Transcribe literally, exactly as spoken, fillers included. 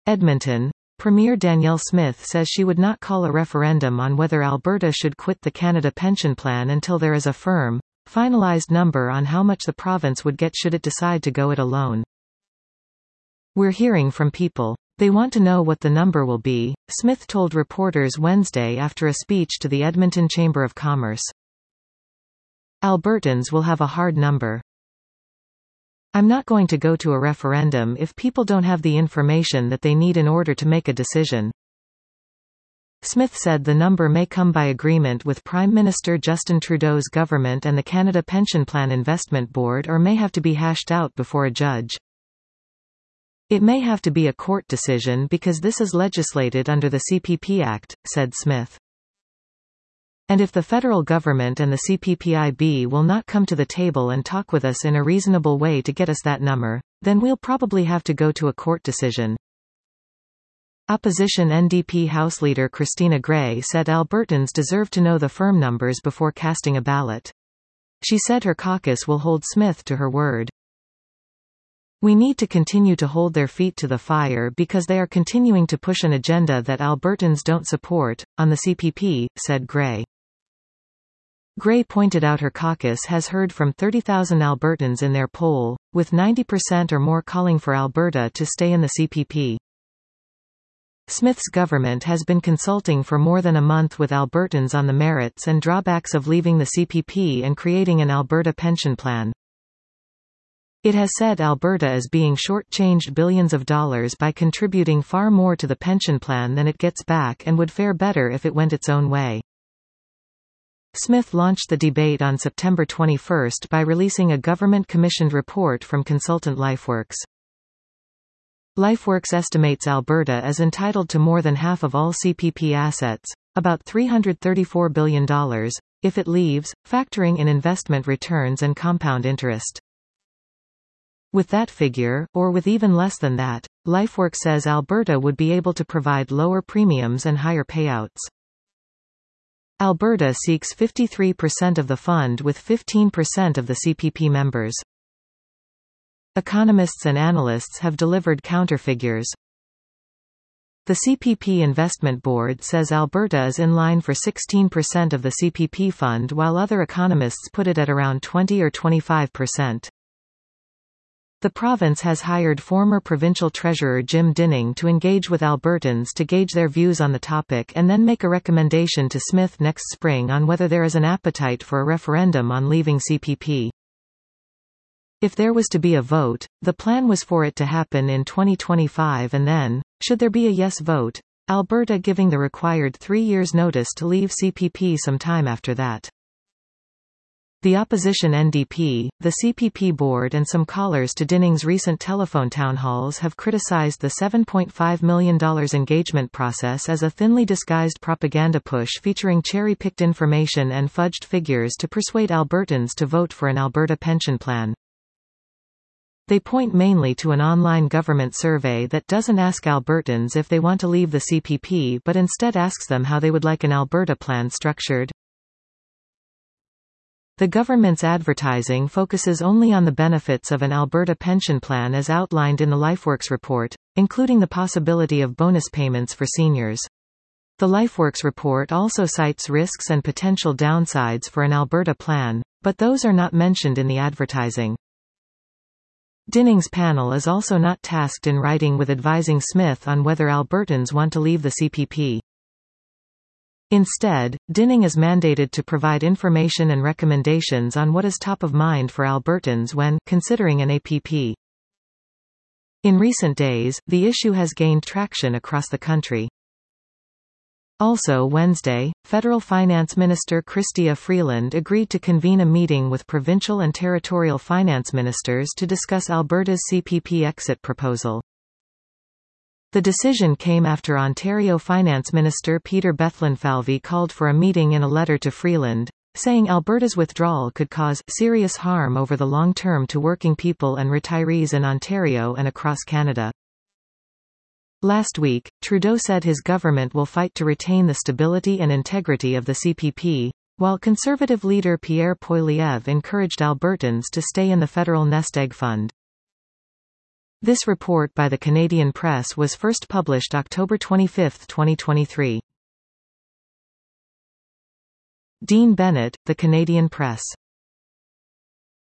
Edmonton. Premier Danielle Smith says she would not call a referendum on whether Alberta should quit the Canada Pension Plan until there is a firm, finalized number on how much the province would get should it decide to go it alone. "We're hearing from people. They want to know what the number will be," Smith told reporters Wednesday after a speech to the Edmonton Chamber of Commerce. "Albertans will have a hard number. I'm not going to go to a referendum if people don't have the information that they need in order to make a decision." Smith said the number may come by agreement with Prime Minister Justin Trudeau's government and the Canada Pension Plan Investment Board, or may have to be hashed out before a judge. "It may have to be a court decision because this is legislated under the C P P Act," said Smith. "And if the federal government and the C P P I B will not come to the table and talk with us in a reasonable way to get us that number, then we'll probably have to go to a court decision." Opposition N D P House Leader Christina Gray said Albertans deserve to know the firm numbers before casting a ballot. She said her caucus will hold Smith to her word. "We need to continue to hold their feet to the fire because they are continuing to push an agenda that Albertans don't support, on the C P P," said Gray. Gray pointed out her caucus has heard from thirty thousand Albertans in their poll, with ninety percent or more calling for Alberta to stay in the C P P. Smith's government has been consulting for more than a month with Albertans on the merits and drawbacks of leaving the C P P and creating an Alberta pension plan. It has said Alberta is being short-changed billions of dollars by contributing far more to the pension plan than it gets back and would fare better if it went its own way. Smith launched the debate on September twenty-first by releasing a government-commissioned report from consultant LifeWorks. LifeWorks estimates Alberta is entitled to more than half of all C P P assets, about three hundred thirty-four billion dollars, if it leaves, factoring in investment returns and compound interest. With that figure, or with even less than that, LifeWorks says Alberta would be able to provide lower premiums and higher payouts. Alberta seeks fifty-three percent of the fund with fifteen percent of the C P P members. Economists and analysts have delivered counterfigures. The C P P Investment Board says Alberta is in line for sixteen percent of the C P P fund, while other economists put it at around twenty or twenty-five percent. The province has hired former provincial treasurer Jim Dinning to engage with Albertans to gauge their views on the topic and then make a recommendation to Smith next spring on whether there is an appetite for a referendum on leaving C P P. If there was to be a vote, the plan was for it to happen in twenty twenty-five and then, should there be a yes vote, Alberta giving the required three years notice to leave C P P some time after that. The opposition N D P, the C P P board and some callers to Dinning's recent telephone town halls have criticized the seven point five million dollars engagement process as a thinly disguised propaganda push featuring cherry-picked information and fudged figures to persuade Albertans to vote for an Alberta pension plan. They point mainly to an online government survey that doesn't ask Albertans if they want to leave the C P P but instead asks them how they would like an Alberta plan structured. The government's advertising focuses only on the benefits of an Alberta pension plan as outlined in the LifeWorks report, including the possibility of bonus payments for seniors. The LifeWorks report also cites risks and potential downsides for an Alberta plan, but those are not mentioned in the advertising. Dinning's panel is also not tasked in writing with advising Smith on whether Albertans want to leave the C P P. Instead, Dinning is mandated to provide information and recommendations on what is top of mind for Albertans when considering an A P P. In recent days, the issue has gained traction across the country. Also Wednesday, Federal Finance Minister Chrystia Freeland agreed to convene a meeting with provincial and territorial finance ministers to discuss Alberta's C P P exit proposal. The decision came after Ontario Finance Minister Peter Bethlenfalvy called for a meeting in a letter to Freeland, saying Alberta's withdrawal could cause serious harm over the long term to working people and retirees in Ontario and across Canada. Last week, Trudeau said his government will fight to retain the stability and integrity of the C P P, while Conservative leader Pierre Poilievre encouraged Albertans to stay in the federal nest egg fund. This report by the Canadian Press was first published October twenty-fifth, twenty twenty-three. Dean Bennett, The Canadian Press.